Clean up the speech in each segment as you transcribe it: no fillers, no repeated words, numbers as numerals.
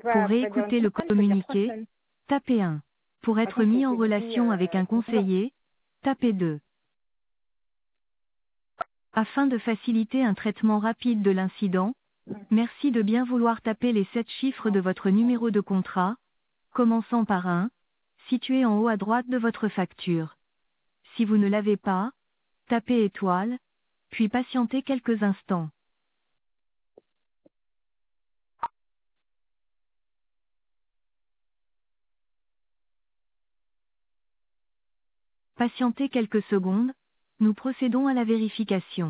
Pour réécouter le communiqué, tapez 1. Pour être mis en relation avec un conseiller, tapez 2. Afin de faciliter un traitement rapide de l'incident, merci de bien vouloir taper les 7 chiffres de votre numéro de contrat, commençant par 1, situé en haut à droite de votre facture. Si vous ne l'avez pas, tapez étoile, puis patientez quelques instants. Patientez quelques secondes, nous procédons à la vérification.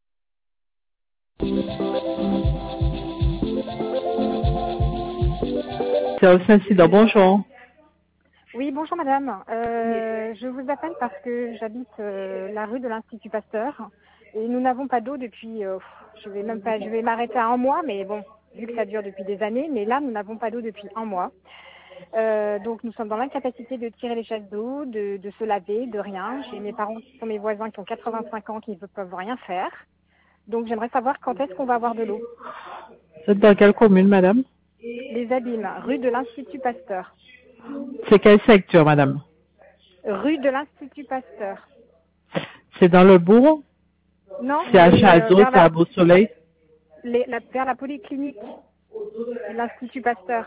Service incident, bonjour. Oui, bonjour madame. Je vous appelle parce que j'habite la rue de l'Institut Pasteur et nous n'avons pas d'eau depuis, je vais m'arrêter à un mois, mais bon, vu que ça dure depuis des années, mais là nous n'avons pas d'eau depuis un mois. Donc nous sommes dans l'incapacité de tirer les chasses d'eau, de se laver, de rien. J'ai mes parents qui sont mes voisins qui ont 85 ans qui ne peuvent rien faire. Donc j'aimerais savoir quand est-ce qu'on va avoir de l'eau. Vous êtes dans quelle commune, madame? Les Abîmes, rue de l'Institut Pasteur. C'est quel secteur, madame? Rue de l'Institut Pasteur. C'est dans le bourg? Non, C'est à Chazot, c'est à Beau-Soleil? Vers la polyclinique, l'Institut Pasteur.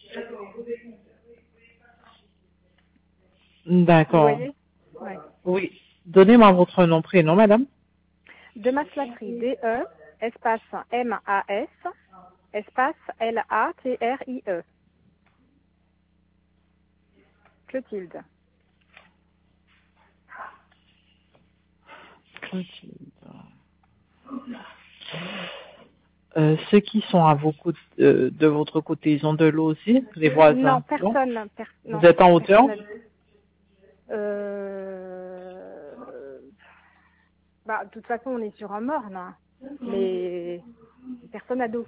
D'accord. Vous voyez? Ouais. Oui. Donnez-moi votre nom, prénom, madame. Demas Latrie, D-E, espace M-A-S, espace L-A-T-R-I-E. Clotilde. Ceux qui sont à de votre côté, ils ont de l'eau aussi, les voisins? Non, personne. Non. Vous êtes en hauteur? De toute façon, on est sur un morne, hein. Mais personne n'a d'eau.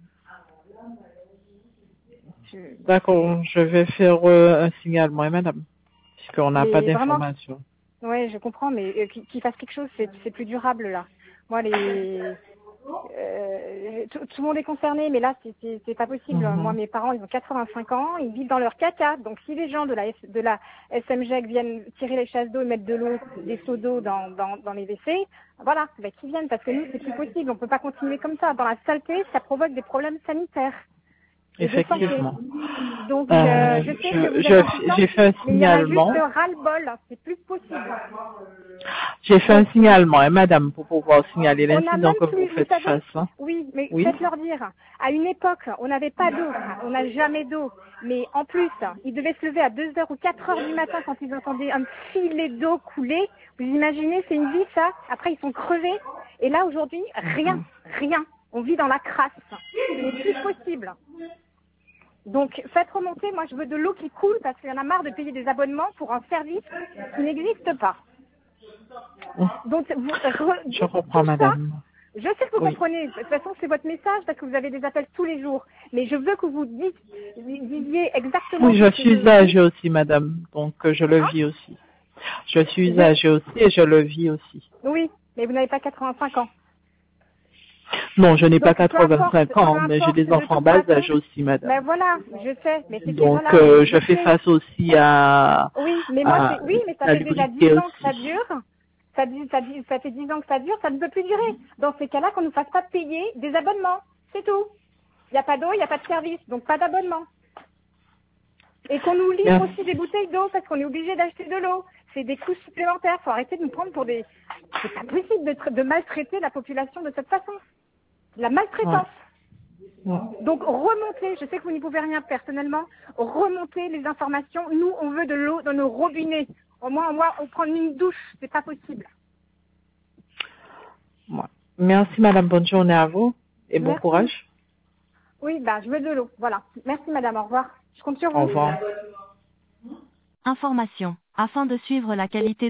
D'accord, je vais faire un signalement, madame, puisqu'on n'a pas d'informations. Oui, je comprends, mais qu'il fasse quelque chose, c'est plus durable, là. Moi, tout le monde est concerné, mais là, c'est pas possible. Moi, mes parents, ils ont 85 ans, ils vivent dans leur caca. Donc, si les gens de la SMGEC viennent tirer les chasses d'eau et mettre de l'eau, des seaux d'eau dans les WC, voilà, qu'ils viennent, parce que nous, c'est plus possible. On peut pas continuer comme ça. Dans la saleté, ça provoque des problèmes sanitaires. Effectivement. Donc, je sais que vous êtes j'ai fait un signalement. Mais il y en a juste ras-le-bol, c'est plus possible. J'ai fait un signalement, madame, pour pouvoir signaler l'incident que vous faites face. Hein. Oui, mais faites-leur dire. À une époque, on n'avait pas d'eau, on n'a jamais d'eau. Mais en plus, ils devaient se lever à 2h ou 4h du matin quand ils entendaient un filet d'eau couler. Vous imaginez, c'est une vie ça. Après, ils sont crevés. Et là, aujourd'hui, rien. On vit dans la crasse. C'est plus possible. Donc, faites remonter. Moi, je veux de l'eau qui coule parce qu'il y en a marre de payer des abonnements pour un service qui n'existe pas. Donc, je comprends, madame. Je sais que vous comprenez. De toute façon, c'est votre message parce que vous avez des appels tous les jours. Mais je veux que vous disiez exactement. Oui, je suis âgée aussi, madame. Donc, je le vis aussi. Je suis âgée aussi et je le vis aussi. Oui, mais vous n'avez pas 85 ans. Non, je n'ai pas 85 ans, mais j'ai des enfants bas âge aussi, madame. Ben voilà, je sais. Mais donc, je fais face aussi à... Oui, mais moi, mais ça fait déjà 10 ans que ça dure. Ça fait 10 ans que ça dure, ça ne peut plus durer. Dans ces cas-là, qu'on ne nous fasse pas payer des abonnements. C'est tout. Il n'y a pas d'eau, il n'y a pas de service, donc pas d'abonnement. Et qu'on nous livre aussi des bouteilles d'eau parce qu'on est obligé d'acheter de l'eau. C'est des coûts supplémentaires. Il faut arrêter de nous prendre pour des... C'est pas possible de maltraiter la population de cette façon. La maltraitance. Ouais. Donc remontez, je sais que vous n'y pouvez rien personnellement, remontez les informations. Nous, on veut de l'eau dans nos robinets. Au moins, on prend une douche, c'est pas possible. Ouais. Merci madame, bonne journée à vous et bon courage. Oui, je veux de l'eau, voilà. Merci madame, au revoir. Je compte sur vous. Au revoir. Information. Afin de suivre la qualité